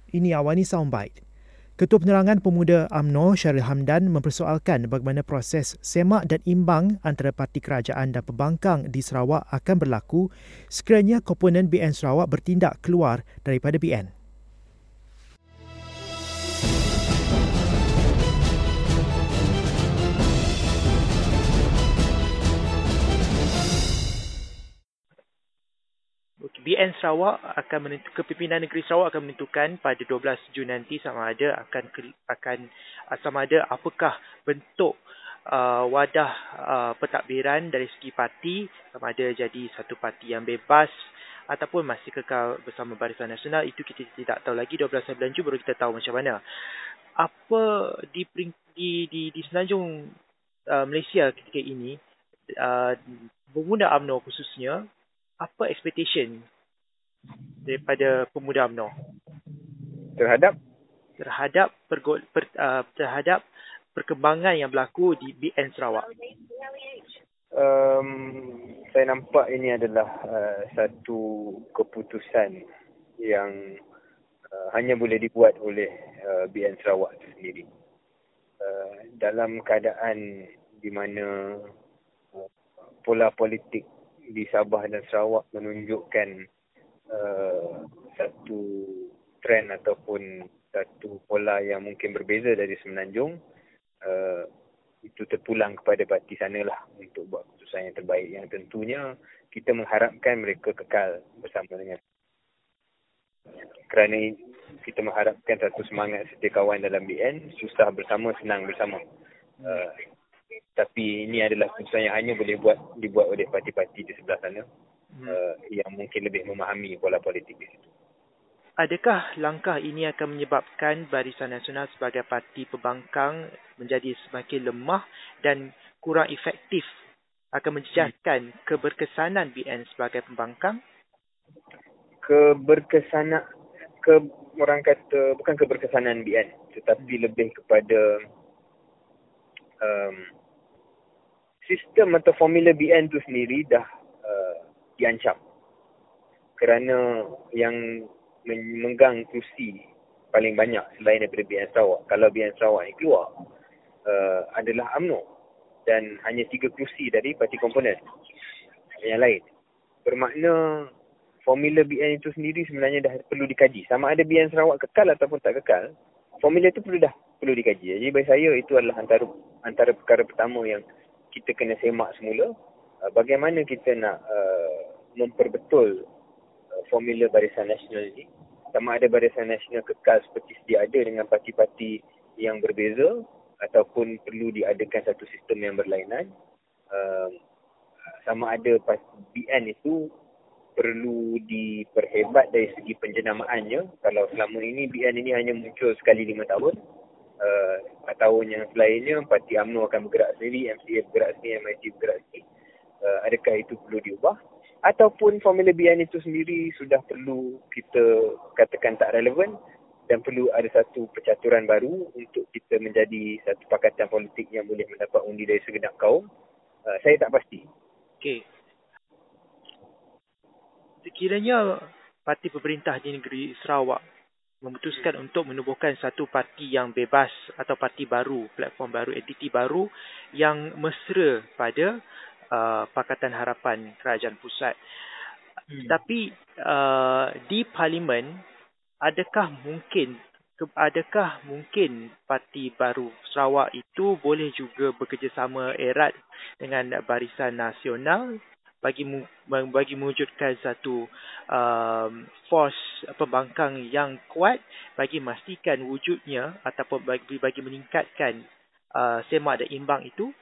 Ini Awani Soundbite. Ketua Penerangan Pemuda UMNO Syahril Hamdan mempersoalkan bagaimana proses semak dan imbang antara parti kerajaan dan pembangkang di Sarawak akan berlaku sekiranya komponen BN Sarawak bertindak keluar daripada BN. BN Sarawak Kepimpinan Negeri Sarawak akan menentukan pada 12 Jun nanti sama ada apakah bentuk wadah pentadbiran dari segi parti, sama ada jadi satu parti yang bebas ataupun masih kekal bersama Barisan Nasional. Itu kita tidak tahu lagi. 12 bulan Jun baru kita tahu macam mana. Apa di Semenanjung Malaysia ketika ini, pemuda UMNO khususnya, apa expectation daripada pemuda UMNO terhadap perkembangan yang berlaku di BN Sarawak? Saya nampak ini adalah satu keputusan yang hanya boleh dibuat oleh BN Sarawak itu sendiri. Dalam keadaan di mana pola politik di Sabah dan Sarawak menunjukkan satu trend ataupun satu pola yang mungkin berbeza dari Semenanjung, itu terpulang kepada parti sanalah untuk buat keputusan yang terbaik, yang tentunya kita mengharapkan mereka kekal bersama dengan, kerana kita mengharapkan satu semangat setia kawan dalam BN, susah bersama, senang bersama. Tapi ini adalah keputusan yang hanya boleh dibuat oleh parti-parti di sebelah sana yang mungkin lebih memahami pola politik di situ. Adakah langkah ini akan menyebabkan Barisan Nasional sebagai parti pembangkang menjadi semakin lemah dan kurang efektif, akan menjejaskan keberkesanan BN sebagai pembangkang? Orang kata bukan keberkesanan BN, tetapi lebih kepada sistem atau formula BN itu sendiri dah diancam, kerana yang memegang kerusi paling banyak selain daripada BN Sarawak, kalau BN Sarawak ni keluar, adalah UMNO, dan hanya 3 kerusi dari parti komponen yang lain. Bermakna formula BN itu sendiri sebenarnya dah perlu dikaji. Sama ada BN Sarawak kekal ataupun tak kekal, formula itu perlu dikaji. Jadi bagi saya itu adalah antara perkara pertama yang kita kena semak semula. Bagaimana kita nak memperbetul formula Barisan Nasional ini. Sama ada Barisan Nasional kekal seperti sedia ada dengan parti-parti yang berbeza, ataupun perlu diadakan satu sistem yang berlainan. Sama ada BN itu perlu diperhebat dari segi penjenamaannya. Kalau selama ini BN ini hanya muncul sekali 5 tahun, 4 tahun yang selainnya parti UMNO akan bergerak sendiri, MCA bergerak sendiri, MIT bergerak sendiri. Adakah itu perlu diubah? Ataupun formula BN itu sendiri sudah perlu kita katakan tak relevan dan perlu ada satu percaturan baru untuk kita menjadi satu pakatan politik yang boleh mendapat undi dari segenap kaum? Saya tak pasti. Okey. Sekiranya parti pemerintah di negeri Sarawak memutuskan untuk menubuhkan satu parti yang bebas atau parti baru, platform baru, entiti baru yang mesra pada Pakatan Harapan Kerajaan Pusat. Tapi di Parlimen, adakah mungkin parti baru Sarawak itu boleh juga bekerjasama erat dengan Barisan Nasional bagi mewujudkan satu force pembangkang yang kuat, bagi memastikan wujudnya ataupun bagi meningkatkan semak dan imbang itu?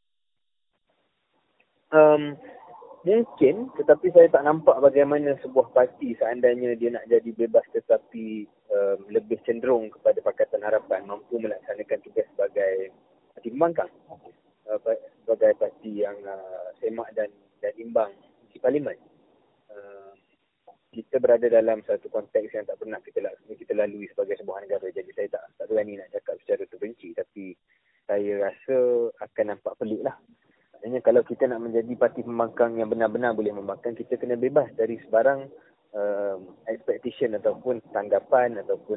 Mungkin, tetapi saya tak nampak bagaimana sebuah parti seandainya dia nak jadi bebas tetapi lebih cenderung kepada Pakatan Harapan mampu melaksanakan tugas sebagai parti pembangkang, sebagai parti yang semak dan imbang di Parlimen. Kita berada dalam satu konteks yang tak pernah kita lalui sebagai sebuah negara. Jadi saya tak berani nak cakap secara terperinci, tapi saya rasa akan nampak pelik lah. Maksudnya kalau kita nak menjadi parti pembangkang yang benar-benar boleh membangkang, kita kena bebas dari sebarang ekspektasi petition ataupun tanggapan ataupun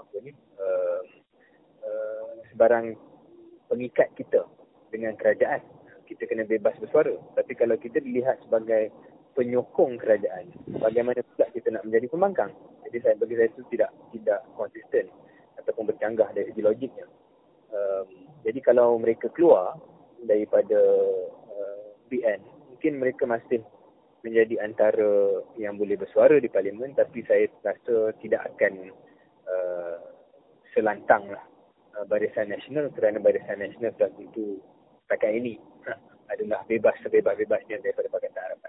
sebarang pengikat kita dengan kerajaan. Kita kena bebas bersuara. Tapi kalau kita dilihat sebagai penyokong kerajaan, bagaimana pula kita nak menjadi pembangkang? Jadi bagi saya itu tidak konsisten ataupun bercanggah dari segi logiknya. Jadi kalau mereka keluar daripada BN, mungkin mereka masih menjadi antara yang boleh bersuara di parlimen, tapi saya rasa tidak akan selantang lah Barisan Nasional, kerana Barisan Nasional tentu setakat ini adalah bebas sebebas-bebasnya daripada Pakatan Arab.